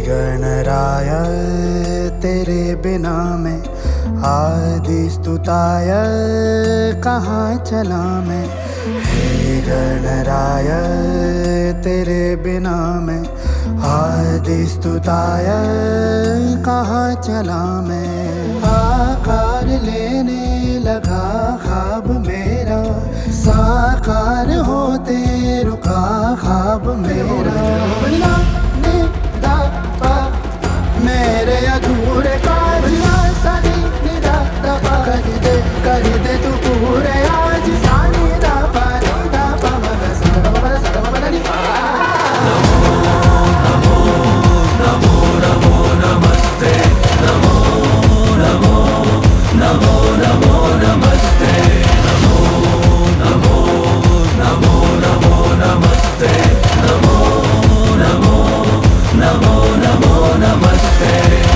गणराय तेरे बिना मैं आदि स्तुताय कहाँ चला मैं। हे गणराय तेरे बिना मैं आदि स्तुताय कहाँ चला मैं। आकार लेने लगा ख्वाब मेरा, साकार होते रुका ख्वाब मेरा। मेरे अधूरे काज सानी निदा दबा कर दे तू पूरे आज। सानी दा पा दा पा मग सा दा नी। नमो नमो नमो नमो नमस्ते। नमो नमो नमो नमो नमस्ते। नमो नमो नमो नमो नमस्ते। नमो नमो नमो नमो नमस्ते।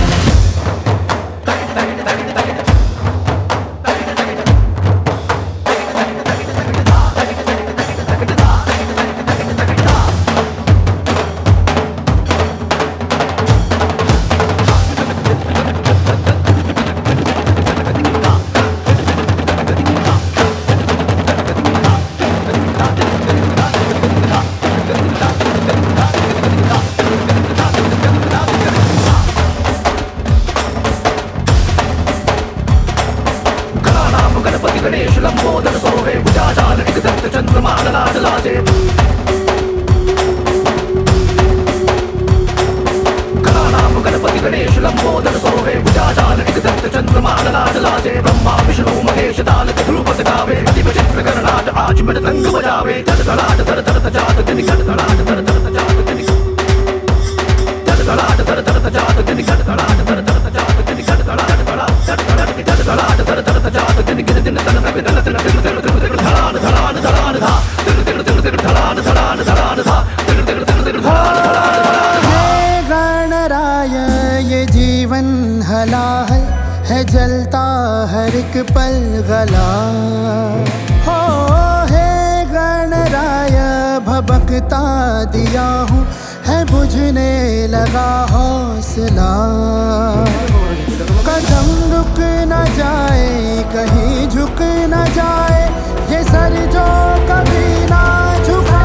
गणपति गणेश लंबोदर सोहे भुजाजाल दंत चंद्रमा लाडला से। गणानाम गणपति गणेश लंबोदर सोहे भुजाजाल दंत चंद्रमा लाडला से। ब्रह्मा विष्णु महेश ताल ध्रुपद गावे, अति विचित्र गणनाट आज मृदंग बजावे। तड़ तड़ाट तड़ तड़ जात तिनि तड़ तड़ाट तड़ तड़ जात तिनि तड़ तड़ाट तड़ तड़ जात तिनि तड़ तड़ाट तड़ तड़ जात तिनि तड़ तड़ाट तड़ तड़ाट तड़ तड़ जात तिनि गिर दिन तड़ तड़ तड़ तड़ तड़ धड़ान धड़ान धड़ान धा तड़ तड़ तड़ धड़ान धड़ान धड़ान धा तड़ तड़ तड़ धड़ान धड़ान। हे गणराय ये जीवन हलाहल है, जलता हर एक पल गला हो। हे गणराय भबकता दिया हूँ है, बुझने लगा हौसला। कदम रुक न जाए कहीं झुक न जाए, ये सर जो कभी ना झुका।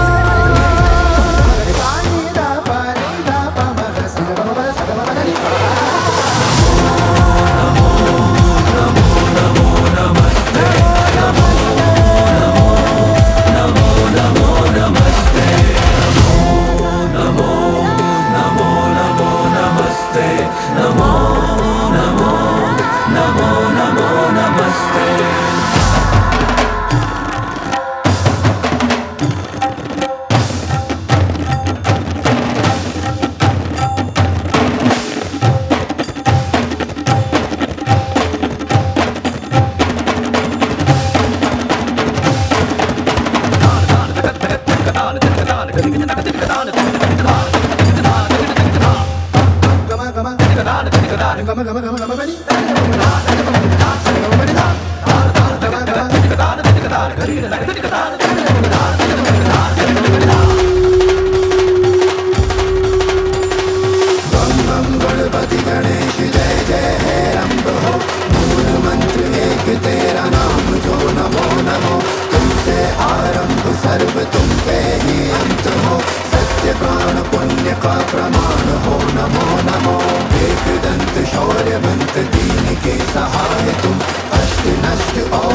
गणपति गणेश जय जय है रंभ हो, मूल मंत्र एक तेरा नाम जो नमो नमो। तुमसे आरंभ सर्व तुम पे ही अंत हो, सत्य प्राण पुण्य का प्रमाण हो नमो नमो। एक दंत शौर्यवंत दीन के सहाय तुम, अष्ट नष्ट और